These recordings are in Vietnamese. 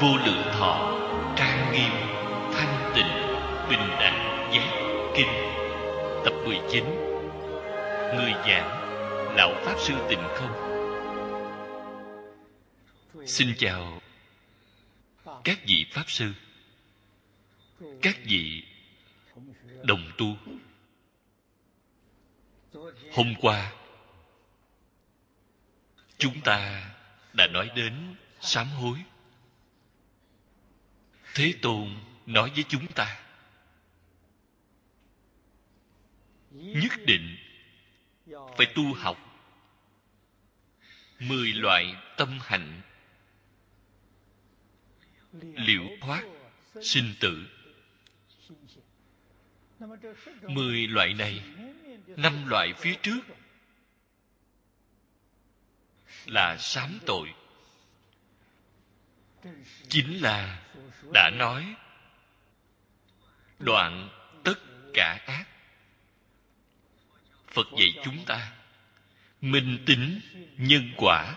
vô lượng thọ, trang nghiêm, thanh tịnh, bình đẳng, giác, kinh. Tập 19. Người giảng Lão Pháp Sư Tịnh Không. Xin chào các vị Pháp Sư, các vị đồng tu. Hôm qua chúng ta đã nói đến sám hối. Thế Tôn nói với chúng ta nhất định phải tu học 10 loại tâm hạnh liễu thoát sinh tử. 10 loại này, 5 loại phía trước là sám tội, chính là đã nói đoạn tất cả ác. Phật dạy chúng ta minh tính nhân quả,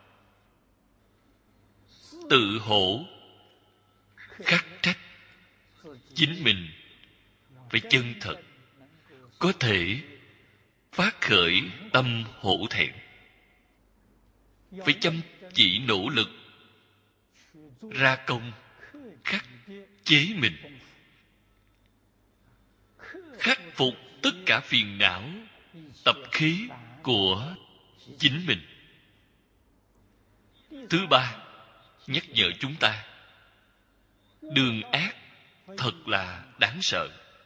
tự hổ khắc trách. Chính mình phải chân thật, có thể phát khởi tâm hổ thẹn, phải chăm chỉ nỗ lực ra công khắc chế mình, khắc phục tất cả phiền não tập khí của chính mình. Thứ ba, nhắc nhở chúng ta đường ác thật là đáng sợ,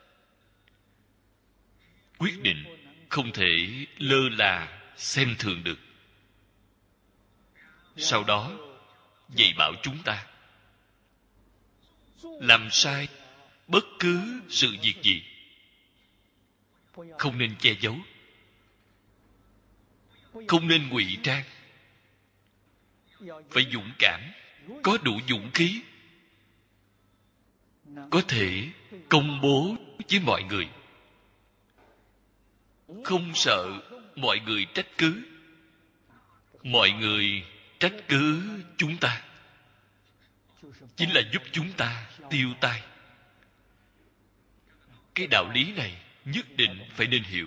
quyết định không thể lơ là xem thường được. Sau đó dạy bảo chúng ta làm sai bất cứ sự việc gì không nên che giấu, không nên ngụy trang, phải dũng cảm, có đủ dũng khí, có thể công bố với mọi người, không sợ mọi người trách cứ. Mọi người trách cứ chúng ta chính là giúp chúng ta tiêu tai. Cái đạo lý này nhất định phải nên hiểu.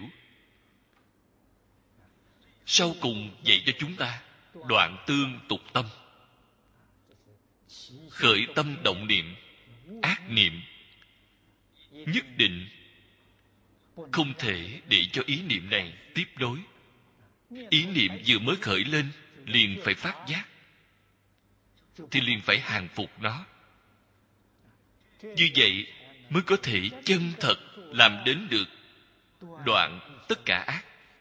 Sau cùng dạy cho chúng ta đoạn tương tục tâm, khởi tâm động niệm ác niệm nhất định không thể để cho ý niệm này tiếp nối. Ý niệm vừa mới khởi lên liền phải phát giác, thì liền phải hàng phục nó. Như vậy mới có thể chân thật làm đến được đoạn tất cả ác.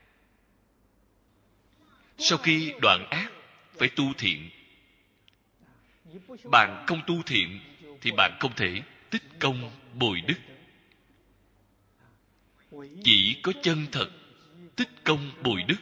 Sau khi đoạn ác, phải tu thiện. Bạn không tu thiện thì bạn không thể tích công bồi đức. Chỉ có chân thật tích công bồi đức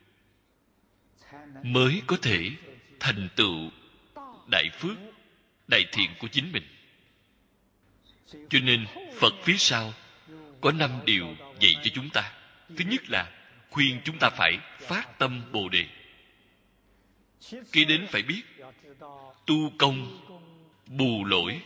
mới có thể thành tựu đại phước, đại thiện của chính mình. Cho nên Phật phía sau có 5 điều dạy cho chúng ta. Thứ nhất là khuyên chúng ta phải phát tâm Bồ Đề. Kế đến phải biết tu công bù lỗi.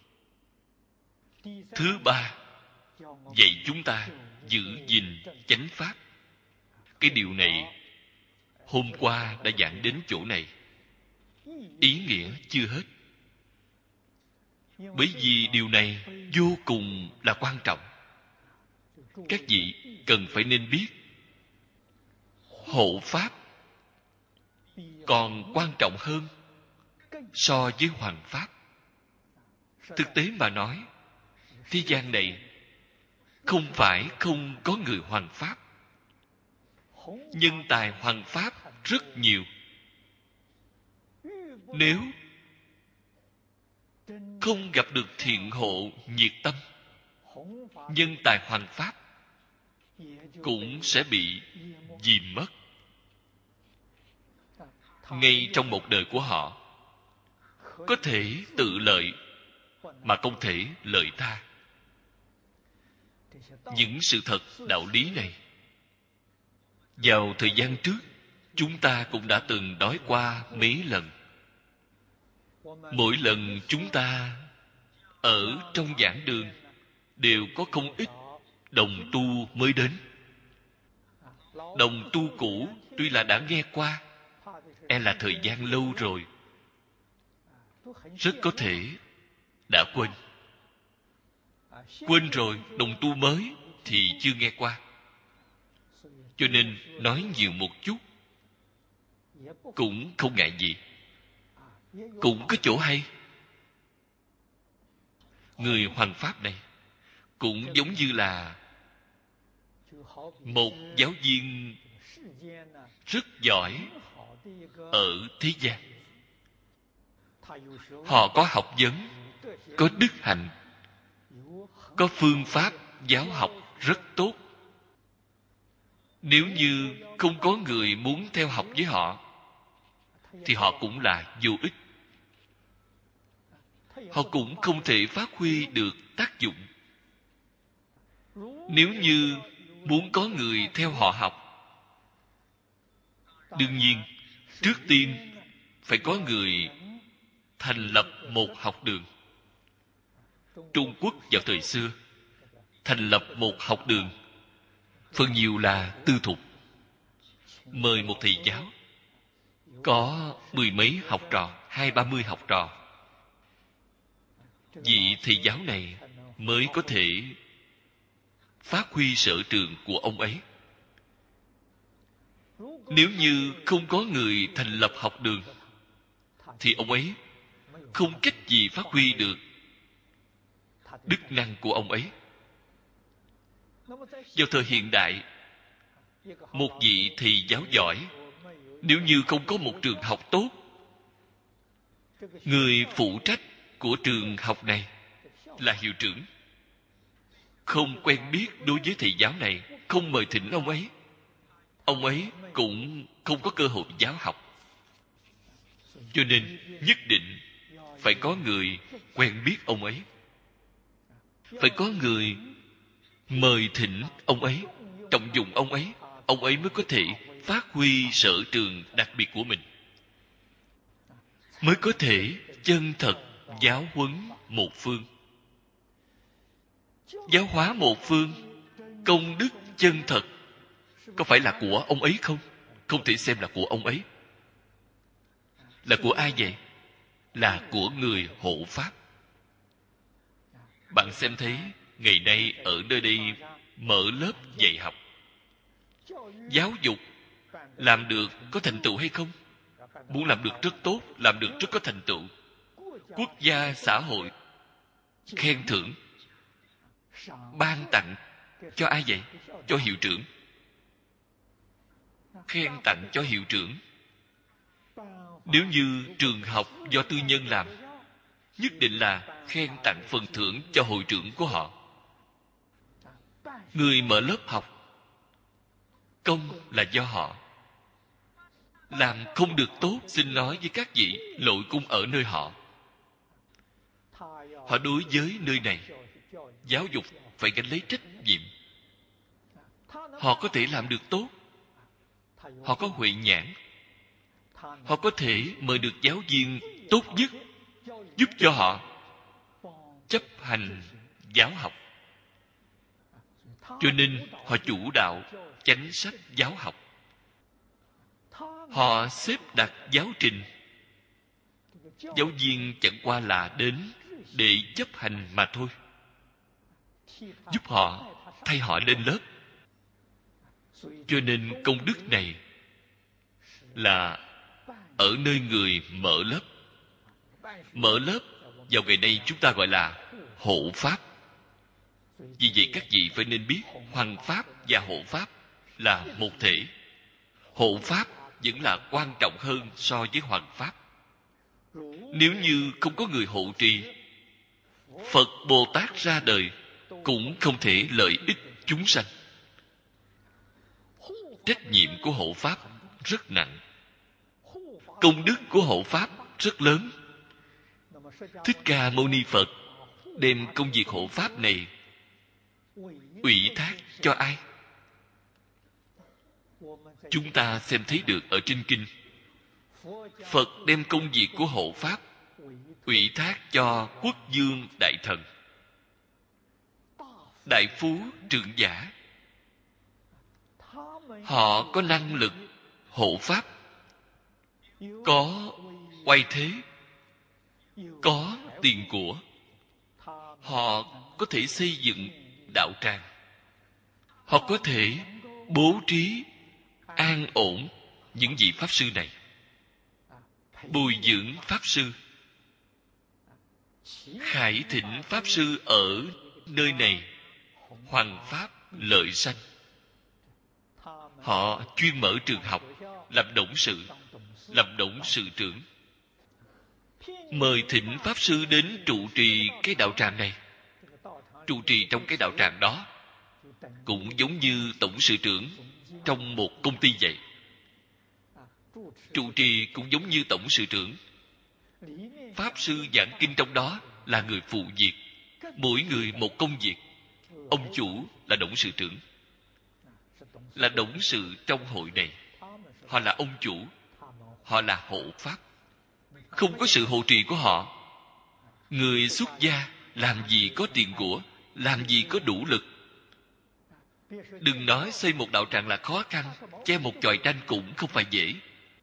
Thứ ba, dạy chúng ta giữ gìn chánh pháp. Cái điều này hôm qua đã giảng đến chỗ này, ý nghĩa chưa hết. Bởi vì điều này vô cùng là quan trọng. Các vị cần phải nên biết hộ pháp còn quan trọng hơn so với hoằng pháp. Thực tế mà nói, thế gian này không phải không có người hoằng pháp. Nhân tài hoằng pháp rất nhiều. Nếu không gặp được thiện hộ nhiệt tâm, nhân tài hoằng pháp cũng sẽ bị dìm mất. Ngay trong một đời của họ, có thể tự lợi mà không thể lợi tha. Những sự thật đạo lý này vào thời gian trước chúng ta cũng đã từng nói qua mấy lần. mỗi lần chúng ta ở trong giảng đường đều có không ít đồng tu mới đến. Đồng tu cũ tuy là đã nghe qua, là thời gian lâu rồi, rất có thể đã quên. Quên rồi, đồng tu mới thì chưa nghe qua. Cho nên nói nhiều một chút cũng không ngại gì, cũng có chỗ hay. Người hoằng pháp này cũng giống như là một giáo viên rất giỏi ở thế gian. Họ có học vấn, có đức hạnh, có phương pháp giáo học rất tốt. Nếu như không có người muốn theo học với họ thì họ cũng là vô ích. Họ cũng không thể phát huy được tác dụng. Nếu như muốn có người theo họ học, đương nhiên trước tiên phải có người thành lập một học đường. Trung Quốc vào thời xưa thành lập một học đường, phần nhiều là tư thục. Mời một thầy giáo, có 10 mấy học trò, 20-30 học trò. Vị thầy giáo này mới có thể phát huy sở trường của ông ấy. Nếu như không có người thành lập học đường thì ông ấy không cách gì phát huy được đức năng của ông ấy. Vào thời hiện đại, một vị thầy giáo giỏi, nếu như không có một trường học tốt, người phụ trách của trường học này là hiệu trưởng, không quen biết đối với thầy giáo này, không mời thỉnh ông ấy cũng không có cơ hội giáo học. Cho nên nhất định phải có người quen biết ông ấy, phải có người mời thỉnh ông ấy, trọng dụng ông ấy mới có thể phát huy sở trường đặc biệt của mình, mới có thể chân thật giáo huấn một phương. Giáo hóa một phương, công đức chân thật, có phải là của ông ấy không? Không thể xem là của ông ấy. Là của ai vậy? Là của người hộ pháp. Bạn xem thấy ngày nay ở nơi đây mở lớp dạy học, giáo dục làm được có thành tựu hay không? Muốn làm được rất tốt, làm được rất có thành tựu. Quốc gia, xã hội khen thưởng, ban tặng cho ai vậy? Cho hiệu trưởng. Khen tặng cho hiệu trưởng. Nếu như trường học do tư nhân làm, nhất định là khen tặng phần thưởng cho hội trưởng của họ. Người mở lớp học, công là do họ. Làm không được tốt, xin nói với các vị, lỗi cũng ở nơi họ. Họ đối với nơi này, giáo dục phải gánh lấy trách nhiệm. Họ có thể làm được tốt, họ có huệ nhãn, họ có thể mời được giáo viên tốt nhất giúp cho họ chấp hành giáo học. Cho nên họ chủ đạo chánh sách giáo học. Họ xếp đặt giáo trình. Giáo viên chẳng qua là đến để chấp hành mà thôi, giúp họ, thay họ lên lớp. Cho nên công đức này là ở nơi người mở lớp. Mở lớp vào ngày nay chúng ta gọi là hộ pháp. Vì vậy các vị phải nên biết hoằng pháp và hộ pháp là một thể. Hộ pháp vẫn là quan trọng hơn so với hoằng pháp. Nếu như không có người hộ trì, Phật Bồ Tát ra đời cũng không thể lợi ích chúng sanh. Trách nhiệm của hộ pháp rất nặng, công đức của hộ pháp rất lớn. Thích Ca Mâu Ni Phật đem công việc hộ pháp này ủy thác cho ai? Chúng ta xem thấy được ở trên kinh, Phật đem công việc của hộ pháp ủy thác cho quốc vương đại thần, đại phú trưởng giả. Họ có năng lực hộ pháp, có oai thế, có tiền của. Họ có thể xây dựng đạo tràng, họ có thể bố trí an ổn những vị pháp sư này, bồi dưỡng pháp sư, khải thịnh pháp sư ở nơi này, hoằng pháp lợi sanh. Họ chuyên mở trường học, làm董sự trưởng, mời thỉnh pháp sư đến trụ trì cái đạo tràng này. Trụ trì trong cái đạo tràng đó cũng giống như tổng sự trưởng trong một công ty vậy. Trụ trì cũng giống như tổng sự trưởng. Pháp sư giảng kinh trong đó là người phụ việc, mỗi người một công việc. Ông chủ là董sự trưởng, là董sự trong hội này. Họ là ông chủ, họ là hộ pháp. Không có sự hộ trì của họ, người xuất gia làm gì có tiền của, làm gì có đủ lực. Đừng nói xây một đạo tràng là khó khăn, che một chòi tranh cũng không phải dễ.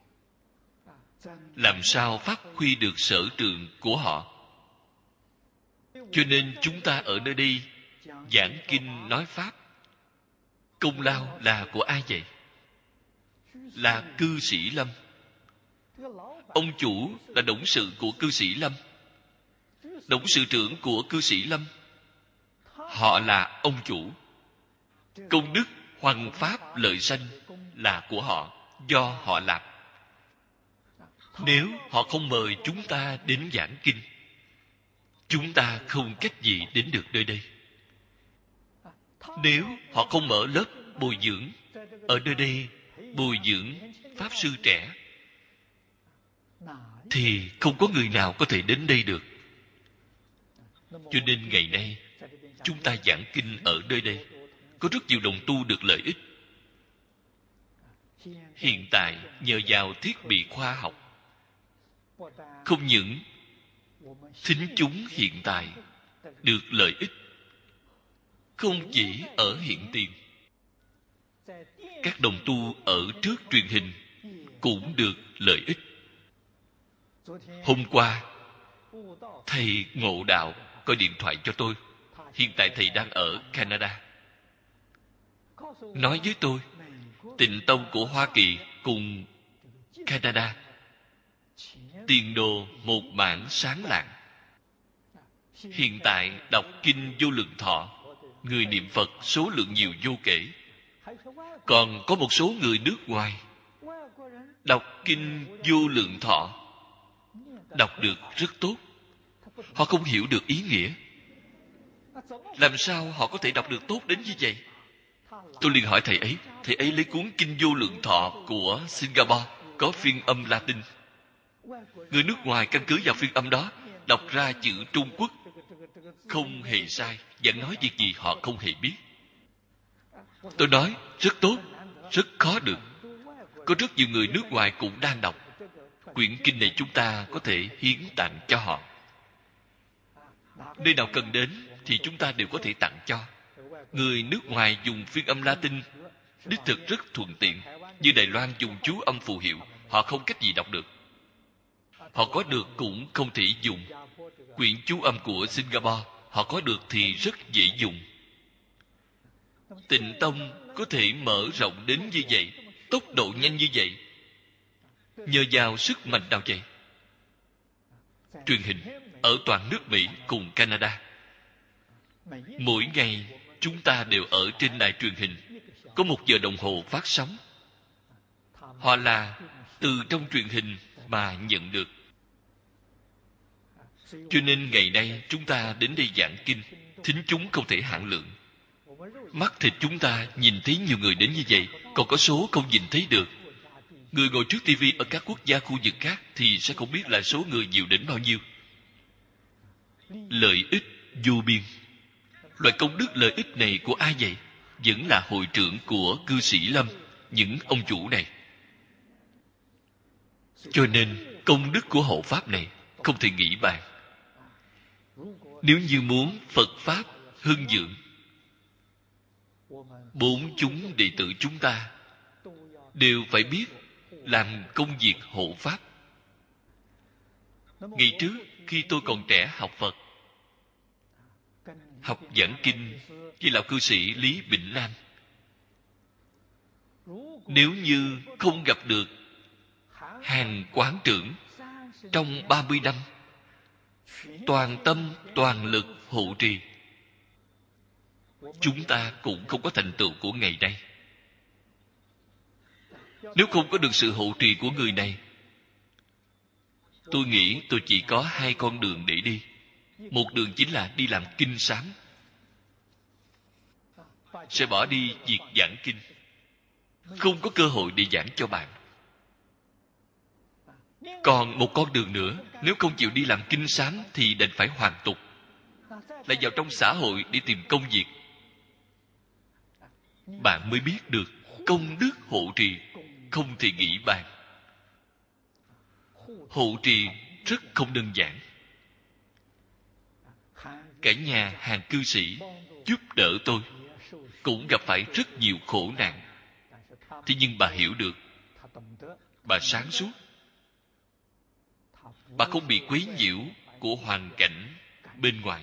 Làm sao phát huy được sở trường của họ? Cho nên chúng ta ở nơi đây giảng kinh nói pháp, công lao là của ai vậy? Là cư sĩ Lâm. Ông chủ là董sự của cư sĩ Lâm,董sự trưởng của cư sĩ Lâm. Họ là ông chủ. Công đức hoằng pháp lợi sanh là của họ, do họ làm. Nếu họ không mời chúng ta đến giảng kinh, chúng ta không cách gì đến được nơi đây. Nếu họ không mở lớp bồi dưỡng, ở nơi đây bồi dưỡng pháp sư trẻ, thì không có người nào có thể đến đây được. Cho nên ngày nay chúng ta giảng kinh ở nơi đây, có rất nhiều đồng tu được lợi ích. Hiện tại nhờ vào thiết bị khoa học, không những thính chúng hiện tại được lợi ích, không chỉ ở hiện tiền, các đồng tu ở trước truyền hình cũng được lợi ích. Hôm qua thầy Ngộ Đạo gọi điện thoại cho tôi. Hiện tại thầy đang ở Canada. Nói với tôi, Tịnh Tông của Hoa Kỳ cùng Canada tiền đồ một mảng sáng lạng. Hiện tại đọc kinh Vô Lượng Thọ, người niệm Phật số lượng nhiều vô kể. Còn có một số người nước ngoài đọc kinh Vô Lượng Thọ, đọc được rất tốt. Họ không hiểu được ý nghĩa. Làm sao họ có thể đọc được tốt đến như vậy? Tôi liền hỏi thầy ấy lấy cuốn kinh Vô Lượng Thọ của Singapore, có phiên âm Latin. Người nước ngoài căn cứ vào phiên âm đó đọc ra chữ Trung Quốc không hề sai, vẫn nói việc gì họ không hề biết. Tôi nói rất tốt, rất khó được. Có rất nhiều người nước ngoài cũng đang đọc quyển kinh này, chúng ta có thể hiến tặng cho họ. Nơi nào cần đến thì chúng ta đều có thể tặng cho. Người nước ngoài dùng phiên âm Latin đích thực rất thuận tiện. Như Đài Loan dùng chú âm phù hiệu, họ không cách gì đọc được. Họ có được cũng không thể dùng. Quyển chú âm của Singapore, họ có được thì rất dễ dùng. Tịnh Tông có thể mở rộng đến như vậy, tốc độ nhanh như vậy, nhờ vào sức mạnh nào vậy? Truyền hình ở toàn nước Mỹ cùng Canada. Mỗi ngày chúng ta đều ở trên đài truyền hình, có 1 giờ đồng hồ phát sóng. Họ là từ trong truyền hình mà nhận được. Cho nên ngày nay chúng ta đến đây giảng kinh, thính chúng không thể hạn lượng. Mắt thịt chúng ta nhìn thấy nhiều người đến như vậy, còn có số không nhìn thấy được. Người ngồi trước tivi ở các quốc gia khu vực khác thì sẽ không biết là số người nhiều đến bao nhiêu. Lợi ích vô biên. Loại công đức lợi ích này của ai vậy? Vẫn là hội trưởng của cư sĩ Lâm, những ông chủ này. Cho nên công đức của hộ pháp này không thể nghĩ bàn. Nếu như muốn Phật Pháp hưng vượng, bốn chúng đệ tử chúng ta đều phải biết làm công việc hộ Pháp. Ngày trước, khi tôi còn trẻ học Phật, học giảng kinh với lão cư sĩ Lý Bỉnh Lan, nếu như không gặp được hàng quán trưởng trong 30 năm toàn tâm toàn lực hộ trì, chúng ta cũng không có thành tựu của ngày nay. Nếu không có được sự hộ trì của người này, tôi nghĩ tôi chỉ có hai con đường để đi. Một đường chính là đi làm kinh sám, sẽ bỏ đi việc giảng kinh, không có cơ hội để giảng cho bạn. Còn một con đường nữa, nếu không chịu đi làm kinh sám thì đành phải hoàn tục, lại vào trong xã hội để tìm công việc. Bạn mới biết được công đức hộ trì không thể nghĩ bàn. Hộ trì rất không đơn giản. Cả nhà hàng cư sĩ giúp đỡ tôi cũng gặp phải rất nhiều khổ nạn. Thế nhưng bà hiểu được, bà sáng suốt, bà không bị quấy nhiễu của hoàn cảnh bên ngoài.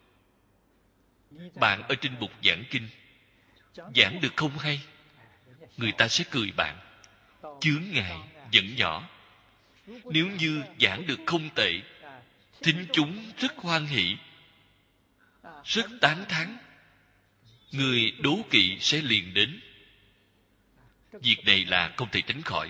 Bạn ở trên bục giảng kinh, giảng được không hay, người ta sẽ cười bạn, chướng ngại vẫn nhỏ. Nếu như giảng được không tệ, thính chúng rất hoan hỷ, rất tán thán, người đố kỵ sẽ liền đến. Việc này là không thể tránh khỏi.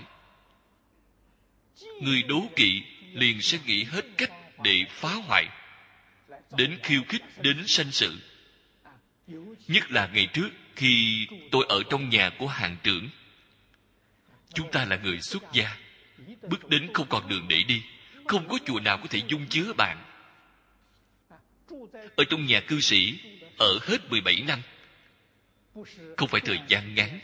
Người đố kỵ liền sẽ nghĩ hết cách để phá hoại, đến khiêu khích, đến sanh sự. Nhất là ngày trước khi tôi ở trong nhà của hàng trưởng, chúng ta là người xuất gia, bước đến không còn đường để đi, không có chùa nào có thể dung chứa bạn. Ở trong nhà cư sĩ ở hết 17 năm, không phải thời gian ngắn.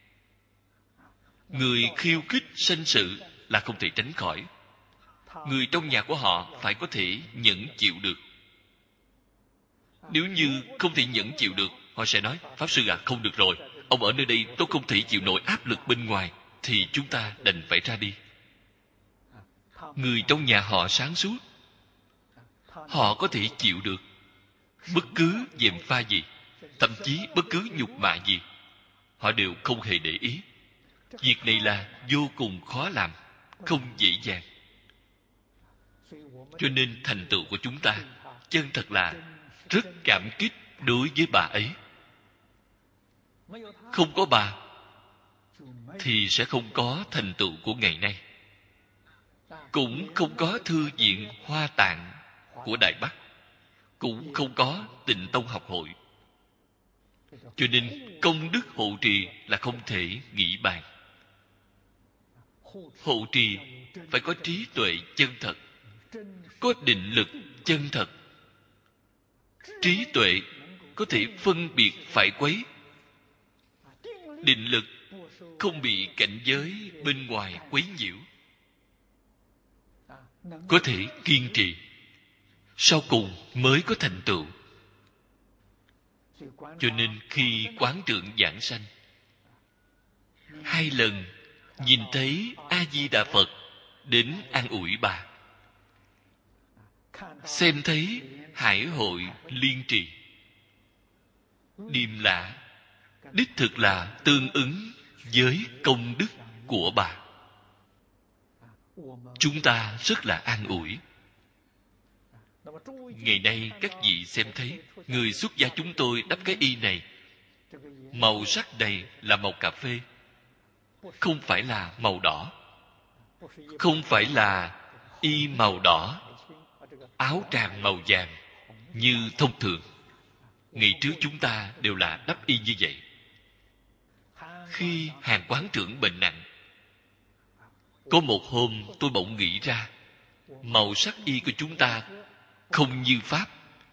Người khiêu khích sanh sự là không thể tránh khỏi. Người trong nhà của họ phải có thể nhẫn chịu được. Nếu như không thể nhẫn chịu được, họ sẽ nói: Pháp sư à, không được rồi, ông ở nơi đây tôi không thể chịu nổi áp lực bên ngoài, thì chúng ta đành phải ra đi. Người trong nhà họ sáng suốt, họ có thể chịu được bất cứ gièm pha gì, thậm chí bất cứ nhục mạ gì, họ đều không hề để ý. Việc này là vô cùng khó làm, không dễ dàng. Cho nên thành tựu của chúng ta chân thật là rất cảm kích đối với bà ấy. Không có bà thì sẽ không có thành tựu của ngày nay, cũng không có thư viện Hoa Tạng của Đài Bắc, cũng không có Tịnh Tông học hội. Cho nên công đức hộ trì là không thể nghĩ bàn. Hộ trì phải có trí tuệ chân thật, có định lực chân thật. Trí tuệ có thể phân biệt phải quấy, định lực không bị cảnh giới bên ngoài quấy nhiễu, có thể kiên trì, sau cùng mới có thành tựu. Cho nên khi quán trưởng giảng sanh, 2 lần nhìn thấy A Di Đà Phật đến an ủi bà, xem thấy hải hội liên trì, điềm lạ, đích thực là tương ứng với công đức của bà. Chúng ta rất là an ủi. Ngày nay các vị xem thấy, người xuất gia chúng tôi đắp cái y này, màu sắc này là màu cà phê, không phải là màu đỏ, không phải là y màu đỏ, áo tràng màu vàng như thông thường. Ngày trước chúng ta đều là đắp y như vậy. Khi hàng quán trưởng bệnh nặng, có một hôm tôi bỗng nghĩ ra, màu sắc y của chúng ta không như Pháp.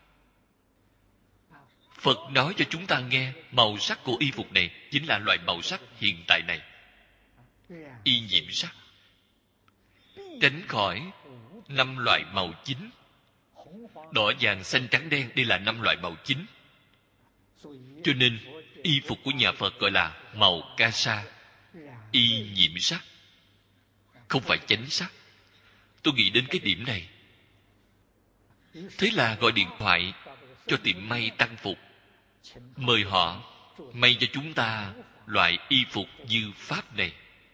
Phật nói cho chúng ta nghe, màu sắc của y phục này chính là loại màu sắc hiện tại này, y nhiễm sắc, tránh khỏi 5 loại màu chính. Đỏ, vàng, xanh, trắng, đen, đây là 5 loại màu chính. Cho nên y phục của nhà Phật gọi là màu ca sa, y nhiễm sắc, không phải chánh sắc. Tôi nghĩ đến cái điểm này, thế là gọi điện thoại cho tiệm may tăng phục, mời họ may cho chúng ta loại y phục như pháp này.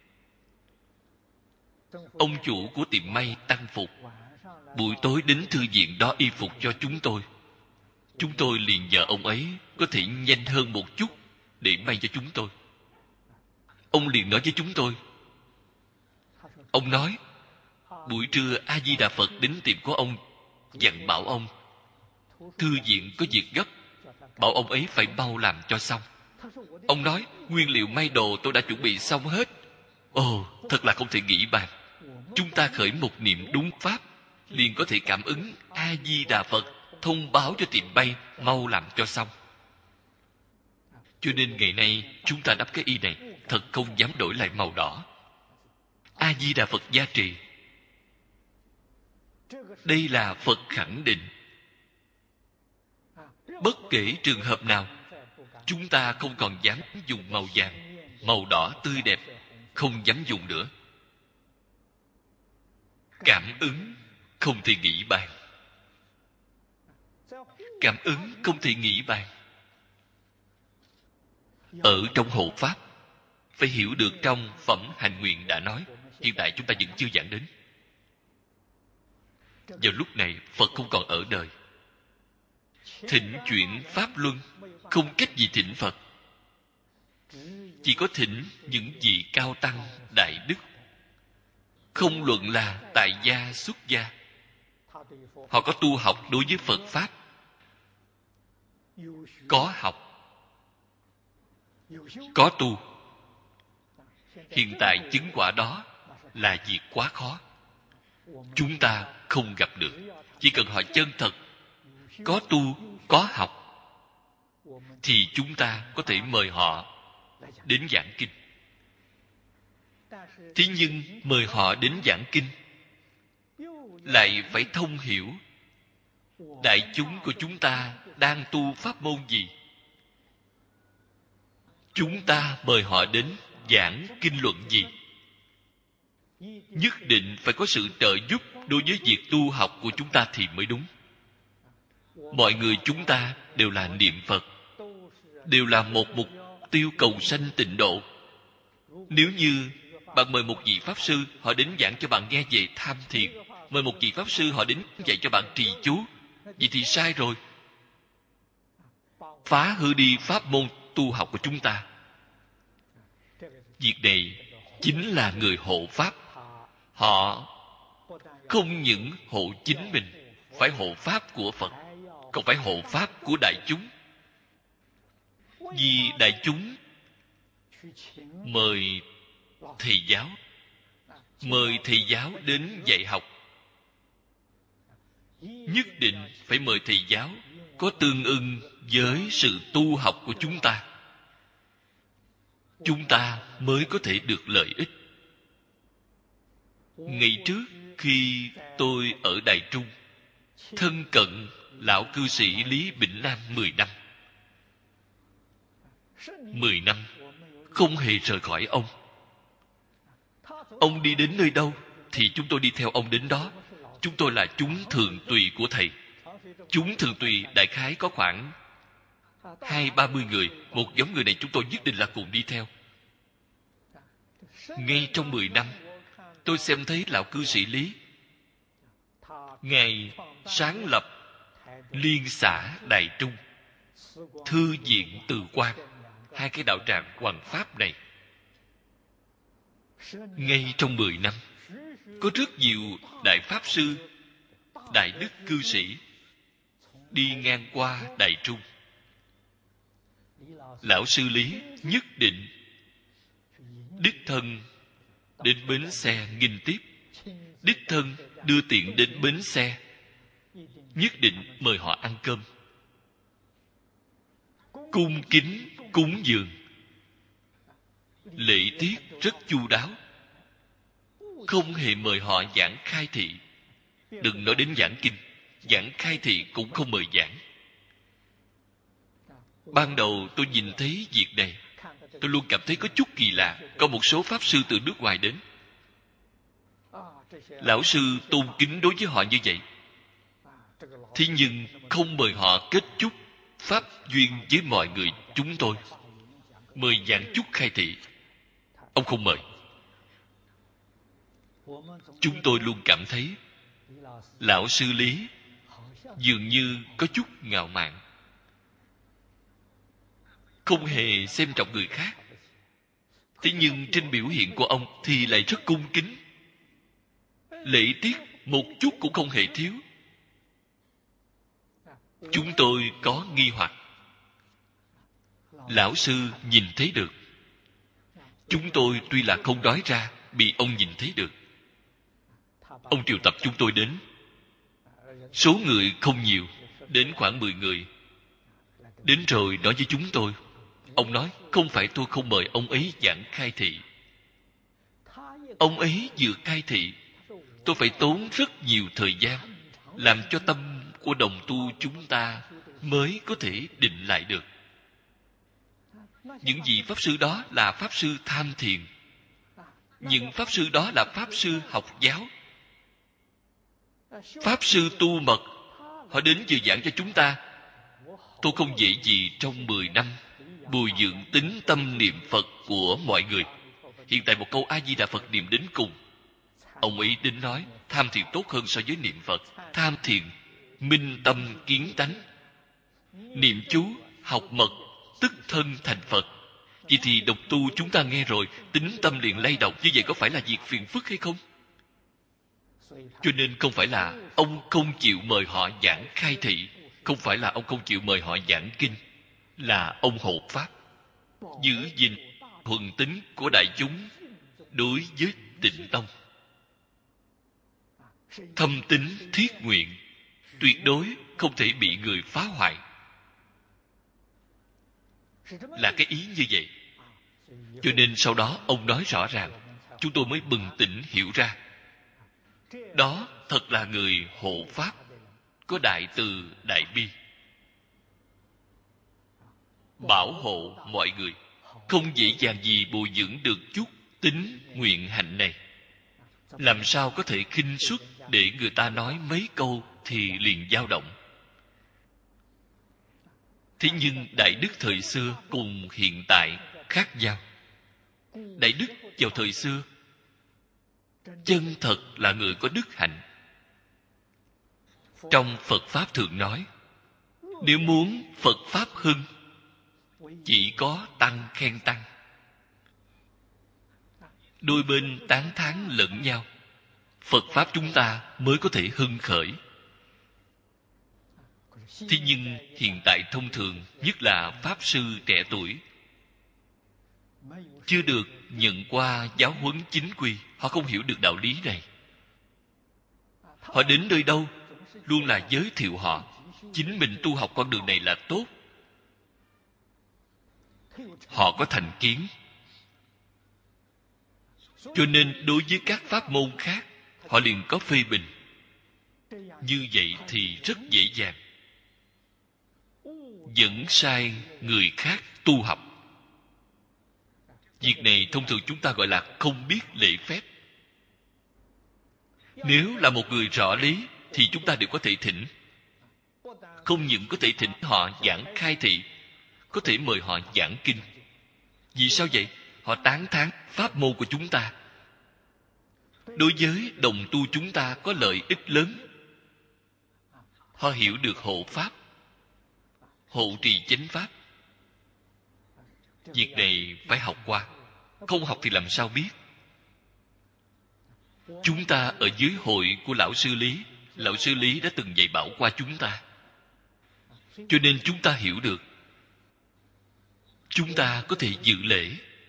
Ông chủ của tiệm may tăng phục buổi tối đến thư viện đo y phục cho chúng tôi. Chúng tôi liền nhờ ông ấy có thể nhanh hơn một chút để may cho chúng tôi. Ông liền nói với chúng tôi, ông nói buổi trưa A Di Đà Phật đến tiệm của ông, dặn bảo ông thư viện có việc gấp, bảo ông ấy phải mau làm cho xong. Ông nói nguyên liệu may đồ tôi đã chuẩn bị xong hết. Ồ, thật là không thể nghĩ bàn. Chúng ta khởi một niệm đúng pháp, liền có thể cảm ứng A Di Đà Phật thông báo cho tiệm may mau làm cho xong. Cho nên ngày nay chúng ta đắp cái y này thật không dám đổi lại màu đỏ. A Di Đà Phật gia trì. Đây là Phật khẳng định. Bất kể trường hợp nào, chúng ta không còn dám dùng màu vàng, màu đỏ tươi đẹp, không dám dùng nữa. Cảm ứng không thể nghĩ bàn. Cảm ứng không thể nghĩ bàn. Ở trong hộ pháp, phải hiểu được trong phẩm hành nguyện đã nói. Hiện tại chúng ta vẫn chưa giảng đến. Vào lúc này Phật không còn ở đời. Thỉnh chuyển pháp luân, không cách gì thỉnh Phật. Chỉ có thỉnh những vị cao tăng đại đức, không luận là tại gia xuất gia. Họ có tu học đối với Phật Pháp, có học, có tu. Hiện tại chứng quả đó là việc quá khó, chúng ta không gặp được. Chỉ cần họ chân thật, có tu, có học, thì chúng ta có thể mời họ đến giảng kinh. Thế nhưng mời họ đến giảng kinh lại phải thông hiểu đại chúng của chúng ta đang tu pháp môn gì. Chúng ta mời họ đến giảng kinh luận gì. Nhất định phải có sự trợ giúp đối với việc tu học của chúng ta thì mới đúng. Mọi người chúng ta đều là niệm Phật, đều là một mục tiêu cầu sanh tịnh độ. Nếu như bạn mời một vị Pháp Sư, họ đến giảng cho bạn nghe về tham thiền, mời một vị Pháp Sư họ đến dạy cho bạn trì chú, vậy thì sai rồi. Phá hư đi pháp môn tu học của chúng ta. Việc này chính là người hộ Pháp. Họ không những hộ chính mình, phải hộ Pháp của Phật, còn phải hộ Pháp của đại chúng. Vì đại chúng mời thầy giáo, mời thầy giáo đến dạy học, nhất định phải mời thầy giáo có tương ưng với sự tu học của chúng ta. Chúng ta mới có thể được lợi ích. Ngày trước khi tôi ở Đài Trung, thân cận lão cư sĩ Lý Bỉnh Nam 10 năm. 10 năm không hề rời khỏi ông. Ông đi đến nơi đâu thì chúng tôi đi theo ông đến đó. Chúng tôi là chúng thường tùy của thầy. Chúng thường tùy đại khái có khoảng 20-30 người. Một nhóm người này chúng tôi nhất định là cùng đi theo. Ngay trong 10 năm, tôi xem thấy lão cư sĩ Lý, Ngài sáng lập Liên xã Đài Trung, Thư viện Từ Quan, hai cái đạo tràng hoằng pháp này. Ngay trong 10 năm, có rất nhiều đại pháp sư, đại đức cư sĩ đi ngang qua Đài Trung. Lão sư Lý nhất định đích thân đến bến xe nghinh tiếp, đích thân đưa tiện đến bến xe, nhất định mời họ ăn cơm, cung kính cúng dường, lễ tiết rất chu đáo, không hề mời họ giảng khai thị. Đừng nói đến giảng kinh. Giảng khai thị cũng không mời giảng. Ban đầu tôi nhìn thấy việc này, tôi luôn cảm thấy có chút kỳ lạ. Có một số pháp sư từ nước ngoài đến, lão sư tôn kính đối với họ như vậy, thế nhưng không mời họ kết chúc pháp duyên với mọi người chúng tôi. Mời giảng chúc khai thị, ông không mời. Chúng tôi luôn cảm thấy lão sư Lý dường như có chút ngạo mạn, không hề xem trọng người khác. Thế nhưng trên biểu hiện của ông thì lại rất cung kính, lễ tiết một chút cũng không hề thiếu. Chúng tôi có nghi hoặc. Lão sư nhìn thấy được. Chúng tôi tuy là không nói ra, bị ông nhìn thấy được. Ông triệu tập chúng tôi đến. Số người không nhiều, đến khoảng 10 người. Đến rồi nói với chúng tôi. Ông nói, không phải tôi không mời ông ấy giảng khai thị. Ông ấy vừa khai thị, tôi phải tốn rất nhiều thời gian, làm cho tâm của đồng tu chúng ta mới có thể định lại được. Những vị pháp sư đó là pháp sư tham thiền. Những pháp sư đó là pháp sư học giáo. Pháp sư tu mật. Họ đến vừa giảng cho chúng ta. Tôi không dễ gì trong 10 năm bồi dưỡng tính tâm niệm Phật của mọi người. Hiện tại một câu A-di-đà Phật niệm đến cùng. Ông ấy đến nói tham thiền tốt hơn so với niệm Phật. Tham thiền minh tâm kiến tánh, niệm chú học mật tức thân thành Phật. Vậy thì độc tu chúng ta nghe rồi, tính tâm liền lay động. Như vậy có phải là việc phiền phức hay không? Cho nên không phải là ông không chịu mời họ giảng khai thị, không phải là ông không chịu mời họ giảng kinh, là ông hộ pháp, giữ gìn thuần tín của đại chúng đối với Tịnh Tông. Thâm tín thiết nguyện tuyệt đối không thể bị người phá hoại, là cái ý như vậy. Cho nên sau đó ông nói rõ ràng, chúng tôi mới bừng tỉnh hiểu ra. Đó thật là người hộ pháp, có đại từ đại bi, bảo hộ mọi người. Không dễ dàng gì bồi dưỡng được chút tính nguyện hạnh này. Làm sao có thể khinh suất để người ta nói mấy câu thì liền dao động. Thế nhưng Đại Đức thời xưa cùng hiện tại khác nhau. Đại Đức vào thời xưa chân thật là người có đức hạnh. Trong Phật Pháp thường nói, nếu muốn Phật Pháp hưng, chỉ có tăng khen tăng. Đôi bên tán thán lẫn nhau, Phật Pháp chúng ta mới có thể hưng khởi. Thế nhưng hiện tại thông thường, nhất là Pháp Sư trẻ tuổi, chưa được nhận qua giáo huấn chính quy, họ không hiểu được đạo lý này. Họ đến nơi đâu luôn là giới thiệu họ, chính mình tu học con đường này là tốt. Họ có thành kiến, cho nên đối với các pháp môn khác, họ liền có phê bình. Như vậy thì rất dễ dàng dẫn sai người khác tu học. Việc này thông thường chúng ta gọi là không biết lễ phép. Nếu là một người rõ lý thì chúng ta đều có thể thỉnh. Không những có thể thỉnh họ giảng khai thị, có thể mời họ giảng kinh. Vì sao vậy? Họ tán thán pháp môn của chúng ta, đối với đồng tu chúng ta có lợi ích lớn. Họ hiểu được hộ pháp, hộ trì chánh pháp. Việc này phải học qua, không học thì làm sao biết. Chúng ta ở dưới hội của Lão Sư Lý, Lão Sư Lý đã từng dạy bảo qua chúng ta, cho nên chúng ta hiểu được. Chúng ta có thể dự lễ.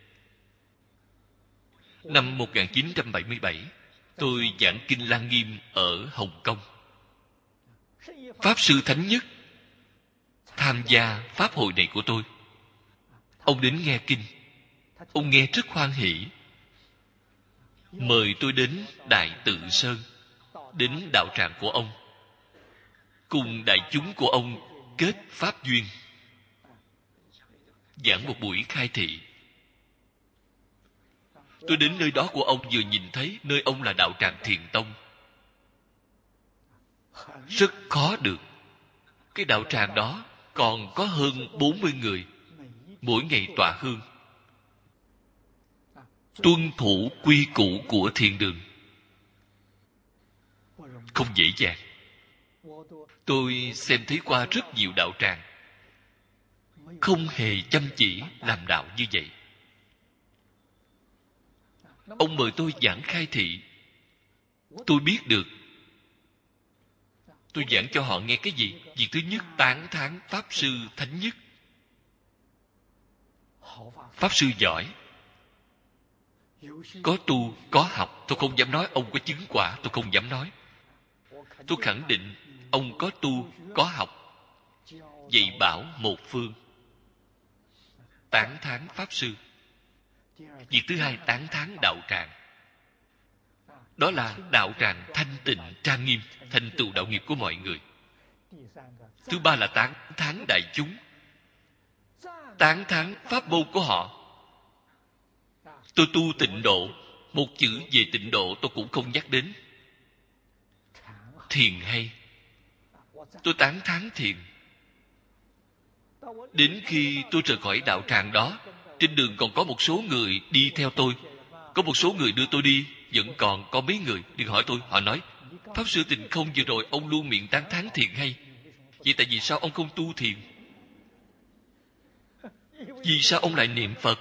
Năm 1977, tôi giảng Kinh Lăng Nghiêm ở Hồng Kông. Pháp Sư Thánh Nhất tham gia pháp hội này của tôi. Ông đến nghe kinh. Ông nghe rất hoan hỷ, mời tôi đến Đại Tự Sơn. đến đạo tràng của ông, cùng đại chúng của ông kết pháp duyên, giảng một buổi khai thị. Tôi đến nơi đó của ông, vừa nhìn thấy nơi ông là đạo tràng Thiền Tông, rất khó được. Cái đạo tràng đó còn có hơn 40 người, mỗi ngày tọa hương, tuân thủ quy củ của thiền đường, không dễ dàng. Tôi xem thấy qua rất nhiều đạo tràng không hề chăm chỉ làm đạo như vậy. Ông mời tôi giảng khai thị, tôi biết được. Tôi giảng cho họ nghe cái gì? Việc thứ nhất, tán thán Pháp Sư Thánh Nhất. Pháp Sư giỏi, có tu, có học. Tôi không dám nói ông có chứng quả, tôi không dám nói. Tôi khẳng định ông có tu, có học, dạy bảo một phương. Tán thán Pháp Sư. Việc thứ hai, tán thán đạo tràng. Đó là đạo tràng thanh tịnh, trang nghiêm, thành tựu đạo nghiệp của mọi người. Thứ ba là tán thán đại chúng, tán thán pháp môn của họ. Tôi tu tịnh độ, một chữ về tịnh độ tôi cũng không nhắc đến. Thiền hay, tôi tán thán thiền. Đến khi tôi rời khỏi đạo tràng đó, trên đường còn có một số người đi theo tôi, có một số người đưa tôi đi, vẫn còn có mấy người đừng hỏi tôi. Họ nói, Pháp Sư Tịnh Không vừa rồi ông luôn miệng tán thán thiền hay, vậy tại vì sao ông không tu thiền? Vì sao ông lại niệm Phật?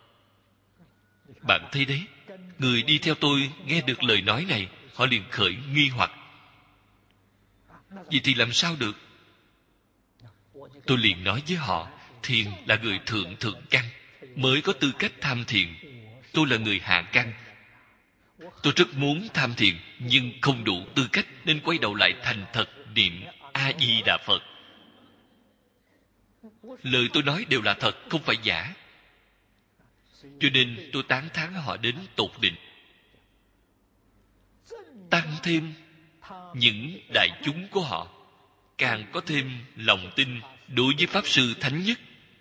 Bạn thấy đấy, người đi theo tôi nghe được lời nói này, họ liền khởi nghi hoặc. Vậy thì làm sao được? Tôi liền nói với họ, thiền là người thượng căn mới có tư cách tham thiền. Tôi là người hạ căn. Tôi rất muốn tham thiền, nhưng không đủ tư cách, nên quay đầu lại thành thật niệm A-di-đà Phật. Lời tôi nói đều là thật, không phải giả. Cho nên tôi tán thán họ đến tột đỉnh. Tăng thêm những đại chúng của họ càng có thêm lòng tin đối với Pháp Sư Thánh Nhất.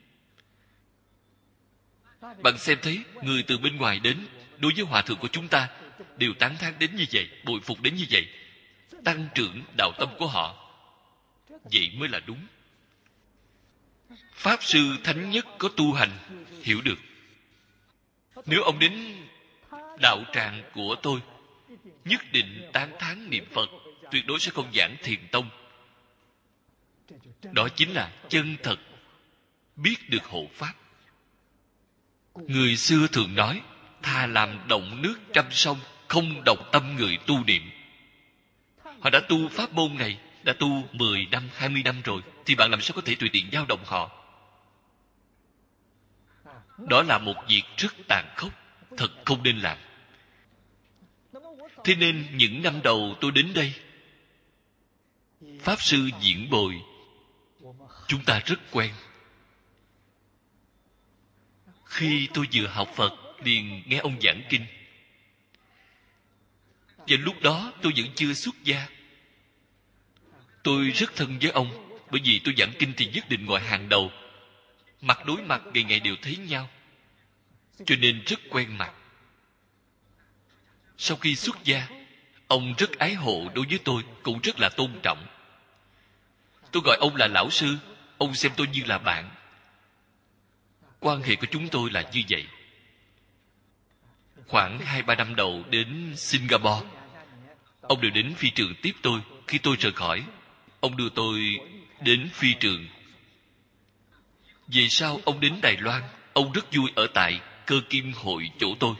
Bạn xem thấy, người từ bên ngoài đến, đối với Hòa Thượng của chúng ta đều tán thán đến như vậy, bội phục đến như vậy, tăng trưởng đạo tâm của họ. Vậy mới là đúng. Pháp Sư Thánh Nhất có tu hành, hiểu được. Nếu ông đến đạo tràng của tôi, nhất định tán thán niệm Phật, tuyệt đối sẽ không giảng Thiền Tông. Đó chính là chân thật biết được hộ Pháp. Người xưa thường nói, thà làm động nước trăm sông, không động tâm người tu niệm. Họ đã tu pháp môn này, đã tu 10 năm, 20 năm rồi, thì bạn làm sao có thể tùy tiện dao động họ? Đó là một việc rất tàn khốc, thật không nên làm. Thế nên những năm đầu tôi đến đây, Pháp Sư Diễn Bồi, chúng ta rất quen. Khi tôi vừa học Phật, liền nghe ông giảng kinh. Và lúc đó tôi vẫn chưa xuất gia. Tôi rất thân với ông, bởi vì tôi giảng kinh thì nhất định ngồi hàng đầu. Mặt đối mặt, ngày ngày đều thấy nhau, cho nên rất quen mặt. Sau khi xuất gia, ông rất ái hộ đối với tôi, cũng rất là tôn trọng. Tôi gọi ông là lão sư, ông xem tôi như là bạn. Quan hệ của chúng tôi là như vậy. Khoảng 2-3 năm đầu đến Singapore, ông đều đến phi trường tiếp tôi. Khi tôi rời khỏi, ông đưa tôi đến phi trường. Về sau ông đến Đài Loan, ông rất vui ở tại Cơ Kim Hội chỗ tôi.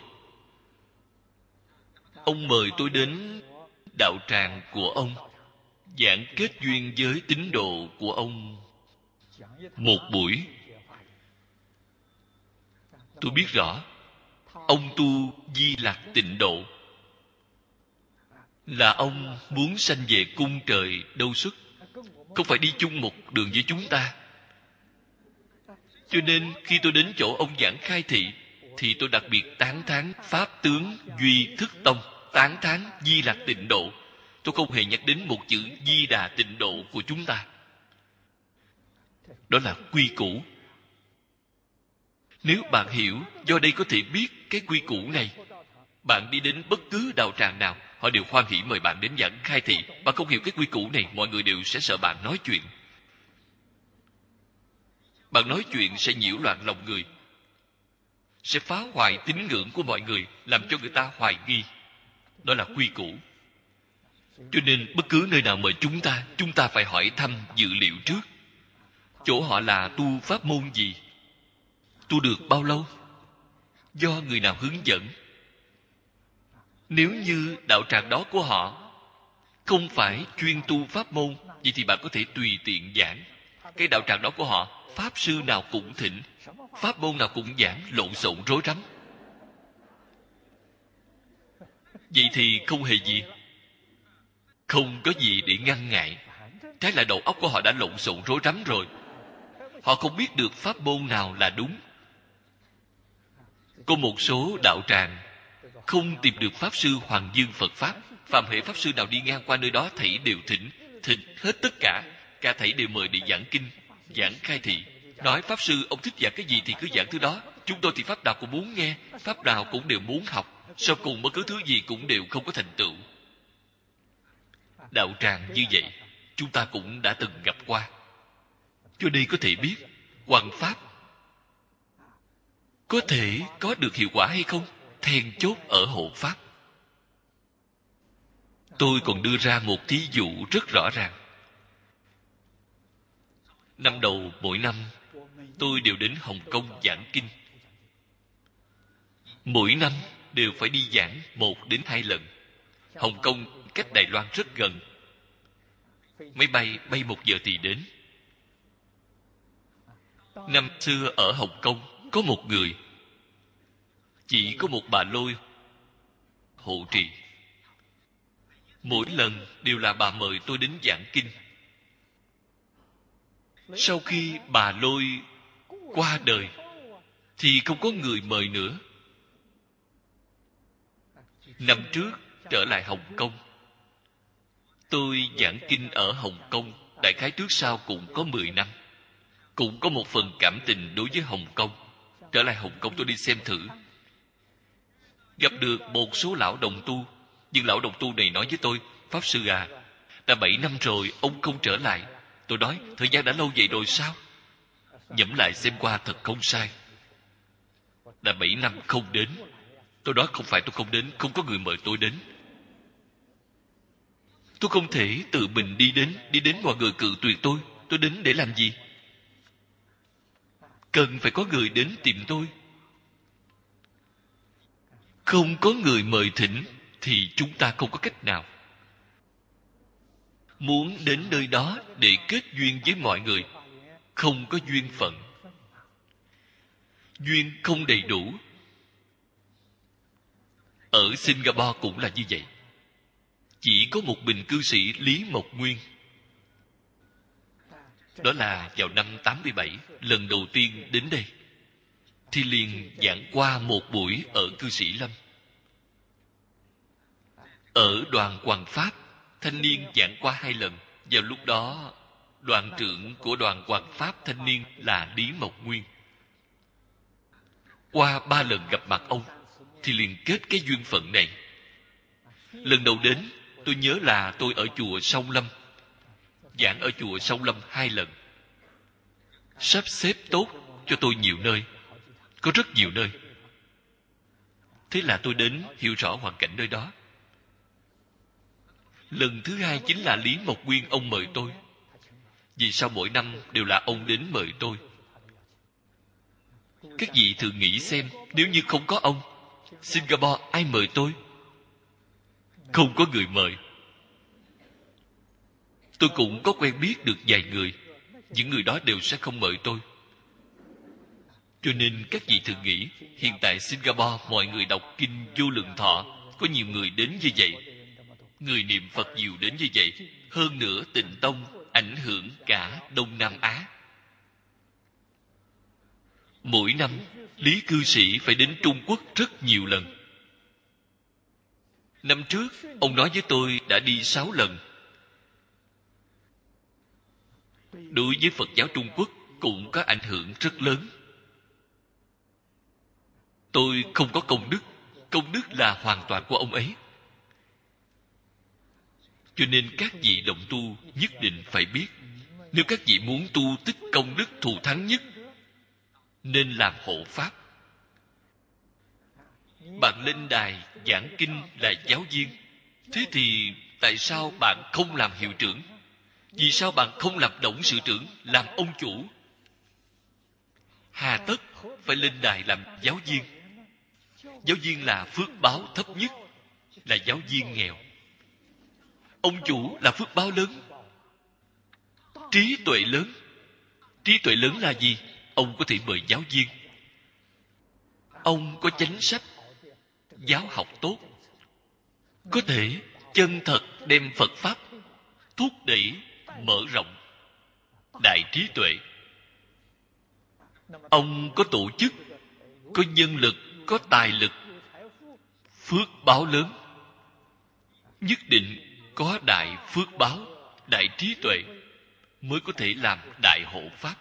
Ông mời tôi đến đạo tràng của ông, giảng kết duyên với tín đồ của ông một buổi. Tôi biết rõ ông tu Di Lạc Tịnh Độ, là ông muốn sanh về cung trời đâu xuất, không phải đi chung một đường với chúng ta. Cho nên khi tôi đến chỗ ông giảng khai thị, thì tôi đặc biệt tán thán Pháp tướng Duy Thức Tông, tán thán Di Lạc Tịnh Độ. Tôi không hề nhắc đến một chữ Di Đà Tịnh Độ của chúng ta. Đó là quy củ. Nếu bạn hiểu, do đây có thể biết cái quy củ này, bạn đi đến bất cứ đạo tràng nào, họ đều hoan hỉ mời bạn đến giảng khai thị. Bạn không hiểu cái quy củ này, mọi người đều sẽ sợ bạn nói chuyện. Bạn nói chuyện sẽ nhiễu loạn lòng người, sẽ phá hoại tín ngưỡng của mọi người, làm cho người ta hoài nghi. Đó là quy củ. Cho nên bất cứ nơi nào mời chúng ta phải hỏi thăm dự liệu trước. Chỗ họ là tu pháp môn gì? Tu được bao lâu? Do người nào hướng dẫn? Nếu như đạo tràng đó của họ không phải chuyên tu pháp môn, vậy thì bạn có thể tùy tiện giảng. Cái đạo tràng đó của họ, pháp sư nào cũng thỉnh, pháp môn nào cũng giảng, lộn xộn rối rắm. Vậy thì không hề gì, không có gì để ngăn ngại. Trái lại đầu óc của họ đã lộn xộn rối rắm rồi. Họ không biết được pháp môn nào là đúng. Có một số đạo tràng không tìm được pháp sư Hoàng Dương Phật Pháp. Phạm hệ pháp sư nào đi ngang qua nơi đó thảy đều thỉnh hết tất cả. Cả thảy đều mời để giảng kinh, giảng khai thị. Nói pháp sư ông thích giảng cái gì thì cứ giảng thứ đó. Chúng tôi thì pháp nào cũng muốn nghe, pháp nào cũng đều muốn học. Sau cùng bất cứ thứ gì cũng đều không có thành tựu. Đạo tràng như vậy chúng ta cũng đã từng gặp qua. Cho đây có thể biết hoằng pháp có thể có được hiệu quả hay không, then chốt ở hộ pháp. Tôi còn đưa ra một thí dụ rất rõ ràng. Năm đầu mỗi năm tôi đều đến Hồng Kông giảng kinh. Mỗi năm đều phải đi giảng 1 đến 2 lần. Hồng Kông cách Đài Loan rất gần. Máy bay bay 1 giờ thì đến. Năm xưa ở Hồng Kông có một người, chỉ có một bà Lôi hộ trì. Mỗi lần đều là bà mời tôi đến giảng kinh. Sau khi bà Lôi qua đời thì không có người mời nữa. Năm trước trở lại Hồng Kông, tôi giảng kinh ở Hồng Kông, đại khái trước sau cũng có 10 năm. Cũng có một phần cảm tình đối với Hồng Kông. Trở lại Hồng Kông tôi đi xem thử, gặp được một số lão đồng tu. Nhưng lão đồng tu này nói với tôi: Pháp sư à, đã 7 năm rồi ông không trở lại. Tôi nói: thời gian đã lâu vậy rồi sao? Nhẩm lại xem qua thật không sai. Đã 7 năm không đến. Tôi nói: không phải tôi không đến, không có người mời tôi đến. Tôi không thể tự mình đi đến mọi người cự tuyệt tôi. Tôi đến để làm gì? Cần phải có người đến tìm tôi. Không có người mời thỉnh thì chúng ta không có cách nào. Muốn đến nơi đó để kết duyên với mọi người, không có duyên phận, duyên không đầy đủ. Ở Singapore cũng là như vậy. Chỉ có một mình cư sĩ Lý Mộc Nguyên. Đó là vào năm 87, lần đầu tiên đến đây, thì liền giảng qua một buổi ở cư sĩ Lâm. Ở đoàn Hoằng Pháp, thanh niên giảng qua 2 lần. Vào lúc đó, đoàn trưởng của đoàn Hoằng Pháp thanh niên là Lý Mộc Nguyên. Qua 3 lần gặp mặt ông, thì liền kết cái duyên phận này. Lần đầu đến, tôi nhớ là tôi ở chùa Sông Lâm, giảng ở chùa Sông Lâm 2 lần. Sắp xếp tốt cho tôi nhiều nơi, có rất nhiều nơi. Thế là tôi đến hiểu rõ hoàn cảnh nơi đó. Lần thứ 2 chính là Lý Mộc Nguyên ông mời tôi. Vì sao mỗi năm đều là ông đến mời tôi? Các vị thử nghĩ xem, nếu như không có ông, Singapore ai mời tôi? Không có người mời. Tôi cũng có quen biết được vài người. Những người đó đều sẽ không mời tôi. Cho nên các vị thử nghĩ, hiện tại Singapore mọi người đọc kinh Vô Lượng Thọ, có nhiều người đến như vậy, người niệm Phật nhiều đến như vậy. Hơn nữa Tịnh Tông ảnh hưởng cả Đông Nam Á. Mỗi năm Lý cư sĩ phải đến Trung Quốc rất nhiều lần. Năm trước, ông nói với tôi đã đi 6 lần. Đối với Phật giáo Trung Quốc cũng có ảnh hưởng rất lớn. Tôi không có công đức. Công đức là hoàn toàn của ông ấy. Cho nên các vị đồng tu nhất định phải biết, nếu các vị muốn tu tích công đức thù thắng nhất, nên làm hộ pháp. Bạn lên đài giảng kinh là giáo viên, thế thì tại sao bạn không làm hiệu trưởng? Vì sao bạn không làm董sự trưởng, làm ông chủ? Hà tất phải lên đài làm giáo viên? Giáo viên là phước báo thấp nhất, là giáo viên nghèo. Ông chủ là phước báo lớn, trí tuệ lớn. Trí tuệ lớn là gì? Ông có thể mời giáo viên. Ông có chánh sách, giáo học tốt, có thể chân thật đem Phật Pháp thúc đẩy, mở rộng. Đại trí tuệ. Ông có tổ chức, có nhân lực, có tài lực, phước báo lớn. Nhất định có đại phước báo, đại trí tuệ mới có thể làm đại hộ pháp.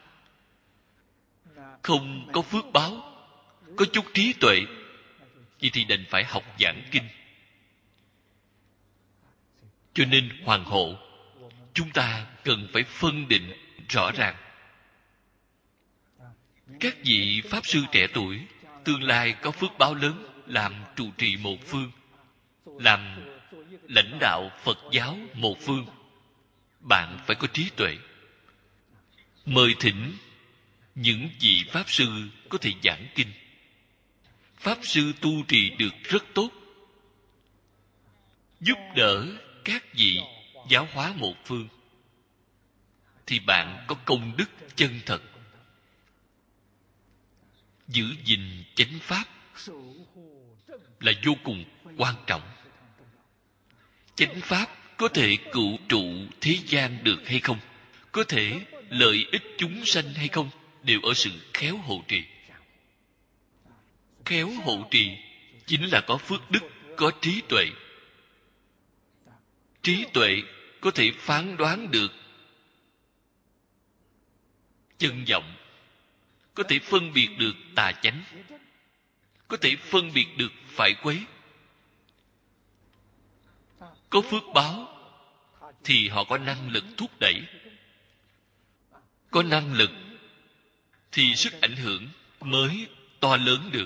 Không có phước báo, có chút trí tuệ, vậy thì đành phải học giảng kinh. Cho nên hoàng hộ, chúng ta cần phải phân định rõ ràng. Các vị Pháp sư trẻ tuổi tương lai có phước báo lớn làm trụ trì một phương, làm lãnh đạo Phật giáo một phương. Bạn phải có trí tuệ. Mời thỉnh những vị Pháp sư có thể giảng kinh. Pháp sư tu trì được rất tốt, giúp đỡ các vị giáo hóa một phương, thì bạn có công đức chân thật. Giữ gìn chánh pháp là vô cùng quan trọng. Chánh pháp có thể cựu trụ thế gian được hay không, có thể lợi ích chúng sanh hay không, đều ở sự khéo hộ trì. Khéo hộ trì chính là có phước đức, có trí tuệ. Trí tuệ có thể phán đoán được chân vọng, có thể phân biệt được tà chánh, có thể phân biệt được phải quấy. Có phước báo thì họ có năng lực thúc đẩy. Có năng lực thì sức ảnh hưởng mới to lớn được.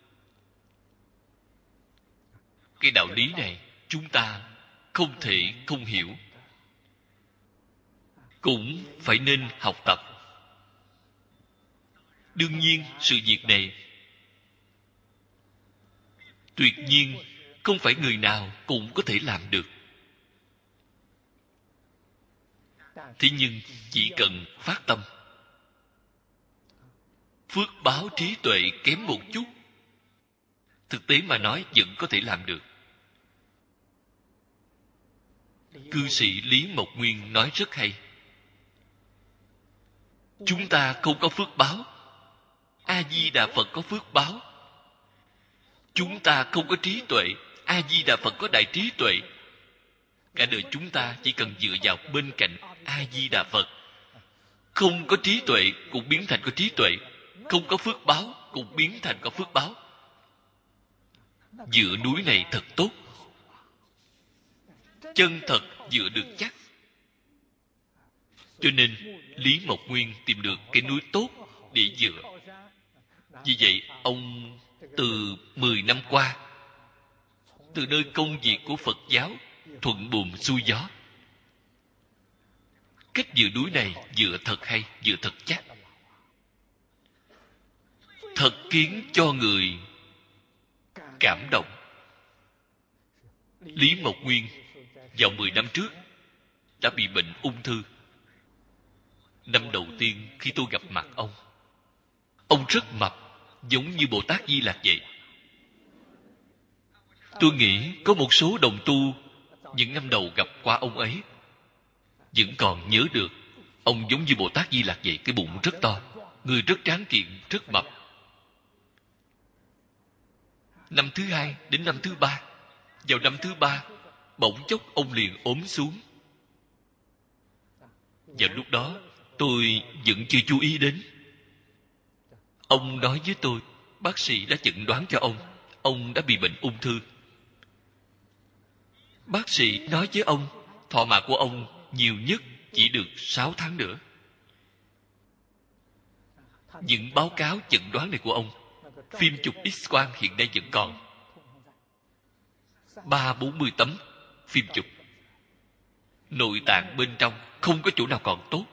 Cái đạo lý này chúng ta không thể không hiểu, cũng phải nên học tập. Đương nhiên sự việc này tuyệt nhiên không phải người nào cũng có thể làm được. Thế nhưng chỉ cần phát tâm, phước báo trí tuệ kém một chút, thực tế mà nói vẫn có thể làm được. Cư sĩ Lý Mộc Nguyên nói rất hay. Chúng ta không có phước báo, A Di Đà Phật có phước báo. Chúng ta không có trí tuệ, A Di Đà Phật có đại trí tuệ. Cả đời chúng ta chỉ cần dựa vào bên cạnh A Di Đà Phật. Không có trí tuệ cũng biến thành có trí tuệ, không có phước báo cũng biến thành có phước báo. Dựa núi này thật tốt, chân thật dựa được chắc. Cho nên Lý Mộc Nguyên tìm được cái núi tốt để dựa. Vì vậy ông từ 10 năm qua, từ nơi công việc của Phật giáo thuận buồm xuôi gió. Cách dựa núi này dựa thật hay, dựa thật chắc, thật khiến cho người cảm động. Lý Mộc Nguyên vào 10 năm trước đã bị bệnh ung thư. Năm đầu tiên khi tôi gặp mặt ông rất mập, giống như Bồ Tát Di Lặc vậy. Tôi nghĩ có một số đồng tu những năm đầu gặp qua ông ấy vẫn còn nhớ được. Ông giống như Bồ Tát Di Lặc vậy, cái bụng rất to, người rất tráng kiện, rất mập. Năm thứ hai đến năm thứ ba, Vào năm thứ 3, bỗng chốc ông liền ốm xuống. Vào lúc đó tôi vẫn chưa chú ý đến. Ông nói với tôi, bác sĩ đã chẩn đoán cho ông đã bị bệnh ung thư. Bác sĩ nói với ông, thọ mạng của ông nhiều nhất chỉ được 6 tháng nữa. Những báo cáo chẩn đoán này của ông, phim chụp X-quang hiện nay vẫn còn 30-40 tấm phim chụp. Nội tạng bên trong không có chỗ nào còn tốt.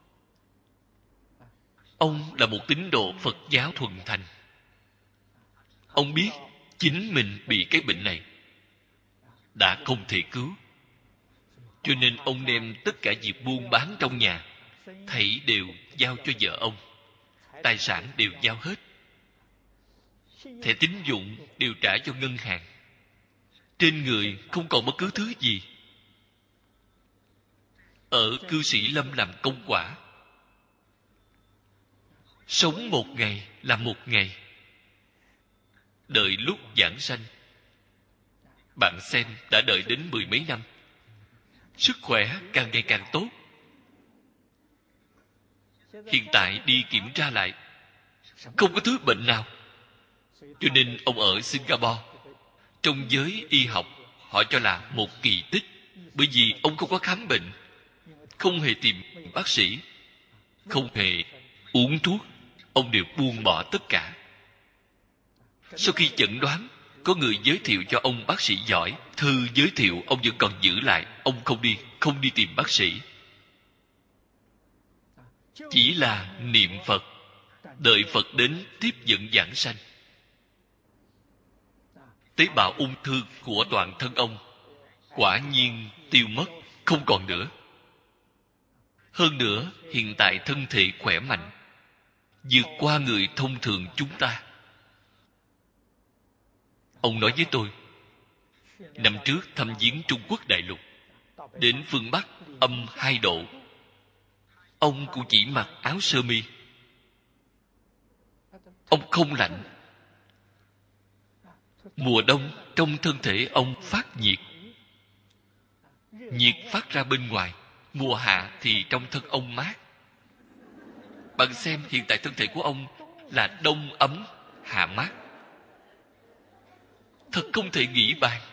Ông là một tín đồ Phật giáo thuần thành. Ông biết chính mình bị cái bệnh này đã không thể cứu, cho nên ông đem tất cả việc buôn bán trong nhà thảy đều giao cho vợ ông. Tài sản đều giao hết. Thẻ tín dụng đều trả cho ngân hàng. Trên người không còn bất cứ thứ gì. Ở cư sĩ Lâm làm công quả. Sống một ngày là một ngày. Đợi lúc giảng sanh. Bạn xem đã đợi đến 10 mấy năm. Sức khỏe càng ngày càng tốt. Hiện tại đi kiểm tra lại, không có thứ bệnh nào. Cho nên ông ở Singapore, trong giới y học, họ cho là một kỳ tích. Bởi vì ông không có khám bệnh, không hề tìm bác sĩ, không hề uống thuốc. Ông đều buông bỏ tất cả. Sau khi chẩn đoán, có người giới thiệu cho ông bác sĩ giỏi. Thư giới thiệu ông vẫn còn giữ lại. Ông không đi tìm bác sĩ. Chỉ là niệm Phật, đợi Phật đến tiếp dẫn giảng sanh. Tế bào ung thư của toàn thân ông quả nhiên tiêu mất, không còn nữa. Hơn nữa, hiện tại thân thể khỏe mạnh, vượt qua người thông thường chúng ta. Ông nói với tôi, năm trước thăm viếng Trung Quốc đại lục, đến phương Bắc âm 2 độ. Ông cũng chỉ mặc áo sơ mi. Ông không lạnh. Mùa đông trong thân thể ông phát nhiệt. Nhiệt phát ra bên ngoài. Mùa hạ thì trong thân ông mát. Bạn xem hiện tại thân thể của ông là đông ấm, hạ mát. Thật không thể nghĩ bàn.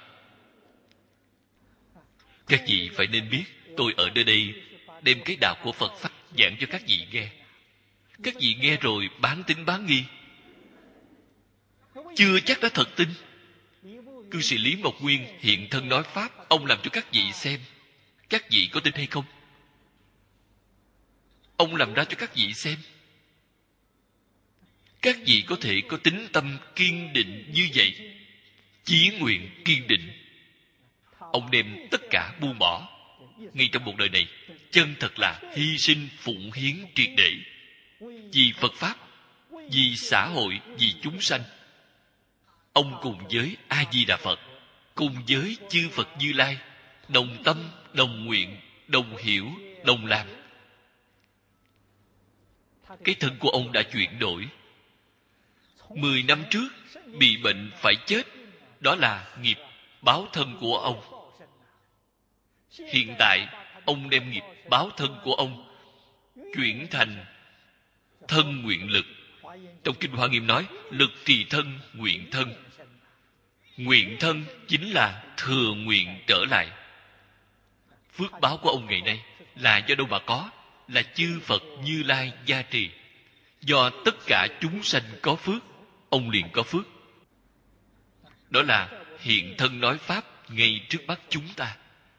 Các vị phải nên biết, tôi ở nơi đây đem cái đạo của Phật Pháp giảng cho các vị nghe. Các vị nghe rồi bán tín bán nghi, chưa chắc đã thật tin. Cư sĩ Lý Mộc Nguyên hiện thân nói Pháp, ông làm cho các vị xem. Các vị có tin hay không? Ông làm ra cho các vị xem. Các vị có thể có tín tâm kiên định như vậy, chí nguyện kiên định. Ông đem tất cả buông bỏ. Ngay trong một đời này, chân thật là hy sinh phụng hiến triệt để. Vì Phật Pháp, vì xã hội, vì chúng sanh. Ông cùng với A-di-đà Phật, cùng với chư Phật Như Lai, đồng tâm, đồng nguyện, đồng hiểu, đồng làm. Cái thân của ông đã chuyển đổi. 10 năm trước bị bệnh phải chết, đó là nghiệp báo thân của ông. Hiện tại ông đem nghiệp báo thân của ông chuyển thành thân nguyện lực. Trong Kinh Hoa Nghiêm nói, lực trì thân, nguyện thân. Nguyện thân chính là thừa nguyện trở lại. Phước báo của ông ngày nay là do đâu mà có? Là chư Phật Như Lai gia trì. Do tất cả chúng sanh có phước, ông liền có phước. Đó là hiện thân nói Pháp ngay trước mắt chúng ta.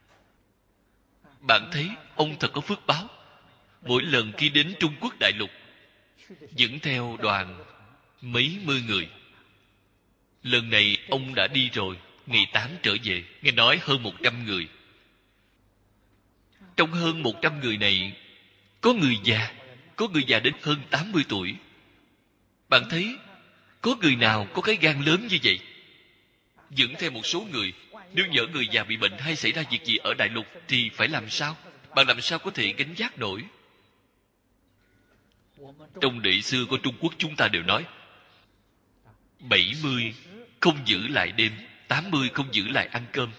Bạn thấy ông thật có phước báo. Mỗi lần khi đến Trung Quốc đại lục, dẫn theo đoàn mấy mươi người. Lần này ông đã đi rồi, ngày 8 trở về, nghe nói hơn 100 người. Trong hơn 100 người này, có người già đến hơn 80 tuổi. Bạn thấy, có người nào có cái gan lớn như vậy? Dẫn theo một số người, nếu nhỡ người già bị bệnh hay xảy ra việc gì ở đại lục thì phải làm sao? Bạn làm sao có thể gánh vác nổi? Trong đệ xưa của Trung Quốc chúng ta đều nói 70 không giữ lại đêm, 80 không giữ lại ăn cơm.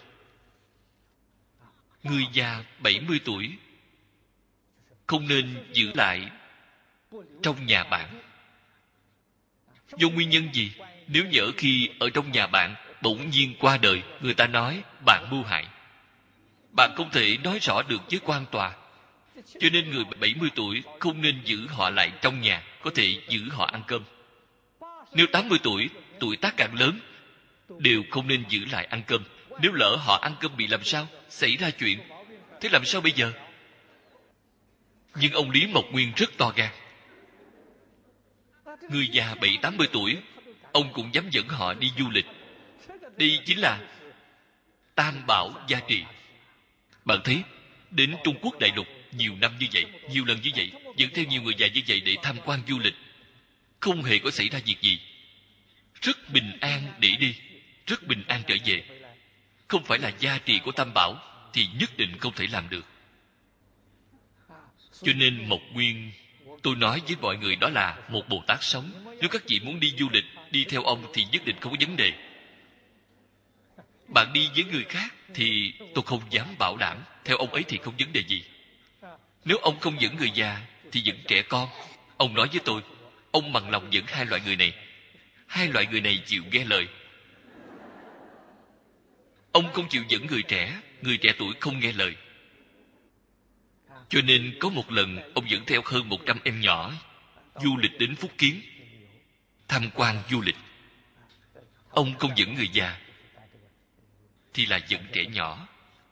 Người già 70 tuổi không nên giữ lại trong nhà bạn. Do nguyên nhân gì? Nếu nhỡ khi ở trong nhà bạn bỗng nhiên qua đời, người ta nói bạn mưu hại. Bạn không thể nói rõ được với quan tòa. Cho nên người 70 tuổi không nên giữ họ lại trong nhà, có thể giữ họ ăn cơm. Nếu 80 tuổi, tuổi tác càng lớn, đều không nên giữ lại ăn cơm. Nếu lỡ họ ăn cơm bị làm sao, xảy ra chuyện, thế làm sao bây giờ? Nhưng ông Lý Mộc Nguyên rất to gan. Người già 70-80 tuổi, ông cũng dám dẫn họ đi du lịch. Đây chính là tam bảo gia trì. Bạn thấy, đến Trung Quốc đại lục nhiều năm như vậy, nhiều lần như vậy, dẫn theo nhiều người già như vậy để tham quan du lịch, không hề có xảy ra việc gì. Rất bình an để đi, rất bình an trở về. Không phải là gia trì của tam bảo thì nhất định không thể làm được. Cho nên Mộc Nguyên, tôi nói với mọi người đó là một Bồ Tát sống. Nếu các vị muốn đi du lịch, đi theo ông thì nhất định không có vấn đề. Bạn đi với người khác thì tôi không dám bảo đảm. Theo ông ấy thì không vấn đề gì. Nếu ông không dẫn người già thì dẫn trẻ con. Ông nói với tôi, ông bằng lòng dẫn hai loại người này. Hai loại người này chịu nghe lời. Ông không chịu dẫn người trẻ tuổi không nghe lời. Cho nên có một lần ông dẫn theo hơn 100 em nhỏ du lịch đến Phúc Kiến, tham quan du lịch. Ông không dẫn người già thì là dẫn trẻ nhỏ.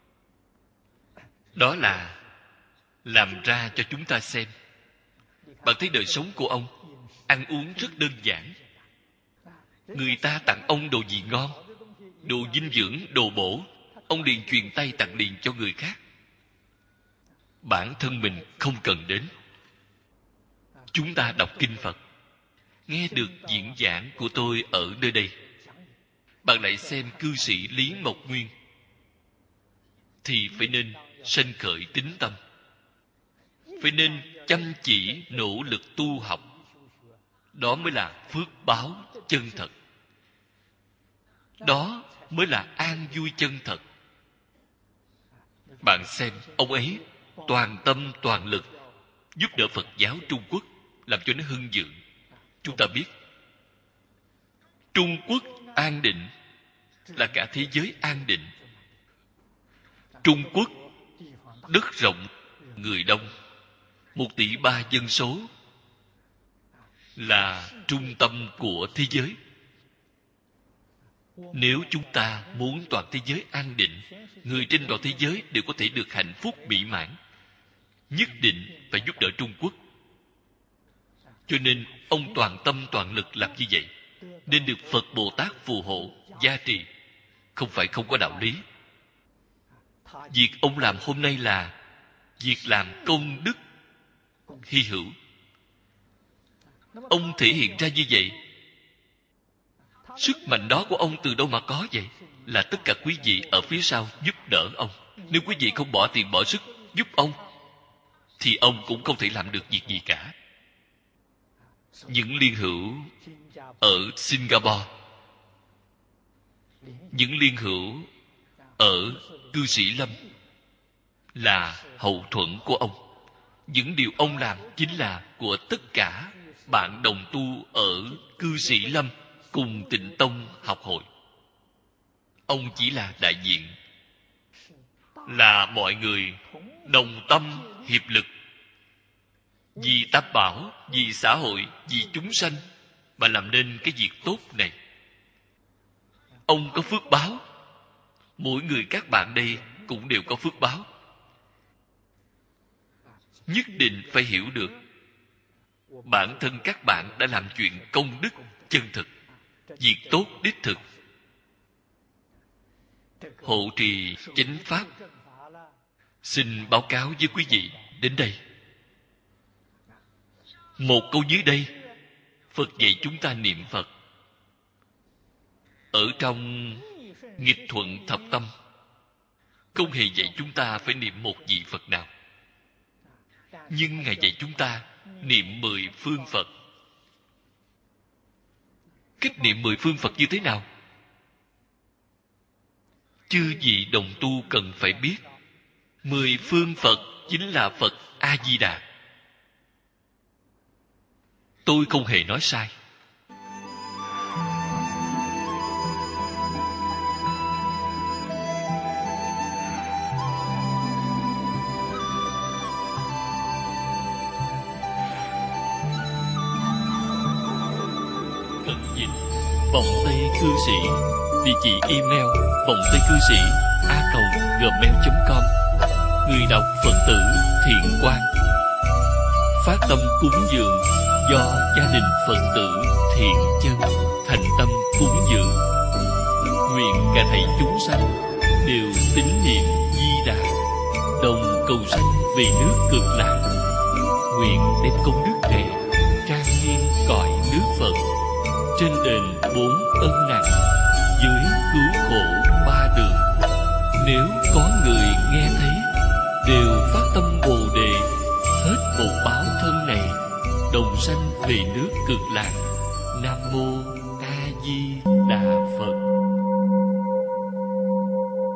Đó là làm ra cho chúng ta xem. Bạn thấy đời sống của ông ăn uống rất đơn giản. Người ta tặng ông đồ gì ngon, đồ dinh dưỡng, đồ bổ, ông liền truyền tay tặng liền cho người khác. Bản thân mình không cần đến. Chúng ta đọc kinh Phật, nghe được diễn giảng của tôi ở nơi đây, bạn lại xem cư sĩ Lý Mộc Nguyên, thì phải nên sanh khởi tín tâm, phải nên chăm chỉ nỗ lực tu học. Đó mới là phước báo chân thật. Đó mới là an vui chân thật. Bạn xem, ông ấy toàn tâm toàn lực giúp đỡ Phật giáo Trung Quốc, làm cho nó hưng vượng. Chúng ta biết, Trung Quốc an định là cả thế giới an định. Trung Quốc đất rộng, người đông, 1,3 tỷ dân số, là trung tâm của thế giới. Nếu chúng ta muốn toàn thế giới an định, người trên toàn thế giới đều có thể được hạnh phúc mỹ mãn, nhất định phải giúp đỡ Trung Quốc. Cho nên ông toàn tâm toàn lực làm như vậy, nên được Phật Bồ Tát phù hộ gia trì. Không phải không có đạo lý. Việc ông làm hôm nay là việc làm công đức hy hữu. Ông thể hiện ra như vậy, sức mạnh đó của ông từ đâu mà có vậy? Là tất cả quý vị ở phía sau giúp đỡ ông. Nếu quý vị không bỏ tiền bỏ sức giúp ông, thì ông cũng không thể làm được việc gì cả. Những liên hữu ở Singapore, những liên hữu ở cư sĩ Lâm là hậu thuẫn của ông. Những điều ông làm chính là của tất cả bạn đồng tu ở cư sĩ Lâm cùng Tịnh Tông học hội. Ông chỉ là đại diện, là mọi người đồng tâm hiệp lực, vì tam bảo, vì xã hội, vì chúng sanh mà làm nên cái việc tốt này. Ông có phước báo, mỗi người các bạn đây cũng đều có phước báo. Nhất định phải hiểu được bản thân các bạn đã làm chuyện công đức chân thực, việc tốt đích thực, hộ trì chánh pháp. Xin báo cáo với quý vị đến đây. Một câu dưới đây, Phật dạy chúng ta niệm Phật. Ở trong nghịch thuận thập tâm, không hề dạy chúng ta phải niệm một vị Phật nào. Nhưng Ngài dạy chúng ta niệm 10 phương Phật. Cách niệm 10 phương Phật như thế nào? chư vị đồng tu cần phải biết. 10 phương Phật chính là Phật A-di-đà. Tôi không hề nói sai. Cận dịch Vọng Tây Cư Sĩ. Địa chỉ email vongtaycư sĩ@gmail.com. Người đọc Phật tử Thiện Quang. Phát tâm cúng dường do gia đình Phật tử Thiện Chân thành tâm cúng dường. Nguyện cả thảy chúng sanh đều tín niệm Di Đà, đồng cầu sanh về nước Cực Lạc. Nguyện đem công đức này trang nghiêm cõi nước Phật, trên đền 4 ân nặng, dưới cứu khổ 3 đường. Nếu có người nghe thấy, đều phát tâm Bồ Đề, hết một báo thân này, đồng sanh về nước Cực Lạc. Nam mô A Di Đà